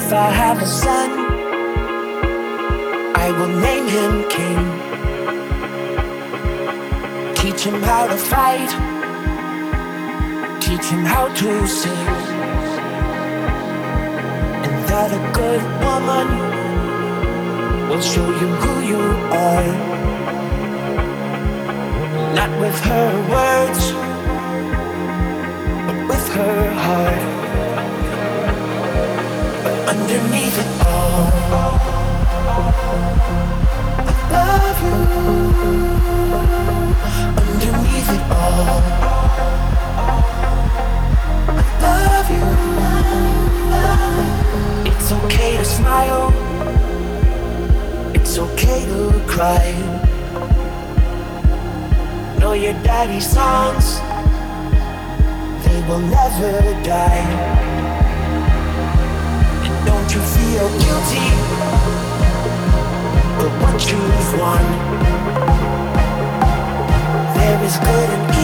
If I have a son, I will name him King. Teach him how to fight, teach him how to sing. And that a good woman will show you who you are. Not with her words, but with her heart. But underneath it all, I love you. Underneath it all, I love you. It's okay to smile, it's okay to cry. Know your daddy's songs, they will never die. And don't you feel guilty for what you've won. There is good and